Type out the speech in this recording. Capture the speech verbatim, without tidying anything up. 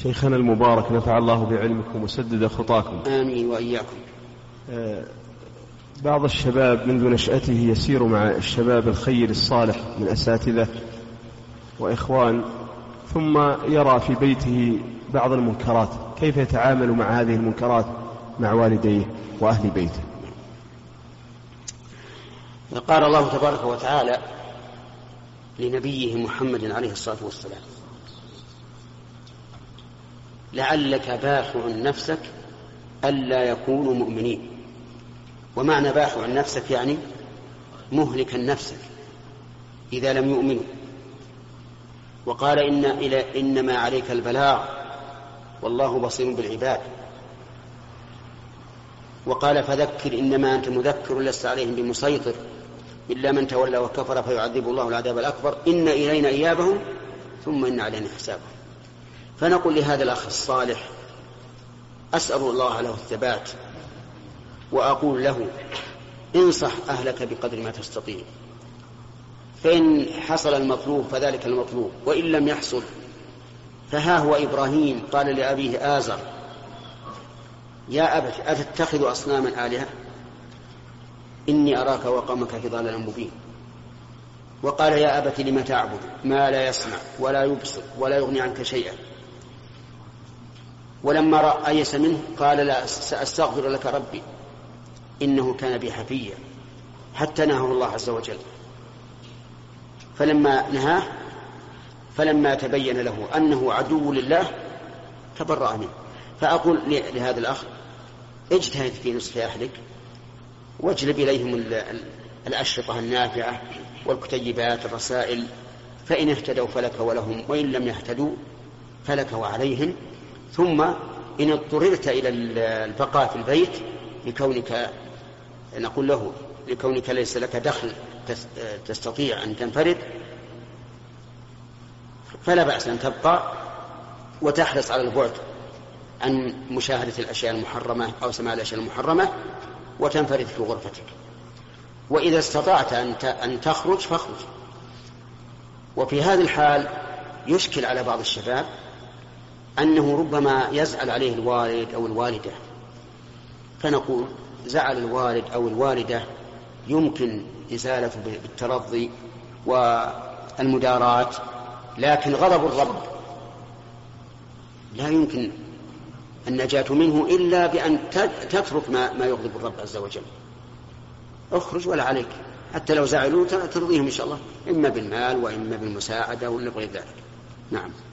شيخنا المبارك نفع الله بعلمكم وسدد خطاكم. آمين وإياكم. بعض الشباب منذ نشأته يسير مع الشباب الخير الصالح من أساتذة وإخوان، ثم يرى في بيته بعض المنكرات، كيف يتعامل مع هذه المنكرات مع والديه وأهل بيته؟ قال الله تبارك وتعالى لنبيه محمد عليه الصلاة والسلام: لعلك باخع نفسك ألا يكونوا مؤمنين. ومعنى باخع نفسك يعني مهلكا نفسك إذا لم يؤمنوا. وقال إن إلى إنما عليك البلاغ والله بصير بالعباد. وقال: فذكر إنما أنت مذكر لست عليهم بمسيطر إلا من تولى وكفر فيعذب الله العذاب الأكبر إن إلينا إيابهم ثم إن علينا حسابهم. فنقول لهذا الأخ الصالح: أسأل الله له الثبات، وأقول له: انصح أهلك بقدر ما تستطيع، فإن حصل المطلوب فذلك المطلوب، وإن لم يحصل فها هو إبراهيم قال لأبيه آزر: يا أبت أتتخذ أصناما آلهة إني أراك وقومك في ضلال مبين. وقال: يا أبت لم تعبد ما لا يسمع ولا يبصر ولا يغني عنك شيئا. ولما رأيس منه قال: لا سأستغفر لك ربي إنه كان بي حفيا، حتى نهاه الله عز وجل. فلما نهاه فلما تبين له أنه عدو لله تبرأ منه. فأقول لهذا الأخ: اجتهد في نصح أهلك، واجلب إليهم الأشرطة النافعة والكتيبات الرسائل، فإن اهتدوا فلك ولهم، وإن لم يهتدوا فلك وعليهم. ثم إن اضطررت إلى البقاء في البيت لكونك نقول له لكونك ليس لك دخل تستطيع أن تنفرد، فلا بأس أن تبقى وتحرص على البعد عن مشاهدة الأشياء المحرمة أو سماع الأشياء المحرمة، وتنفرد في غرفتك. وإذا استطعت أن تخرج فاخرج. وفي هذه الحال يشكل على بعض الشباب أنه ربما يزعل عليه الوالد أو الوالدة، فنقول: زعل الوالد أو الوالدة يمكن إزالته بالترضي والمداراة، لكن غضب الرب لا يمكن النجاة منه إلا بأن تترك ما, ما يغضب الرب عز وجل. اخرج ولا عليك، حتى لو زعلوا ترضيهم إن شاء الله، إما بالمال وإما بالمساعدة ولا غير ذلك. نعم.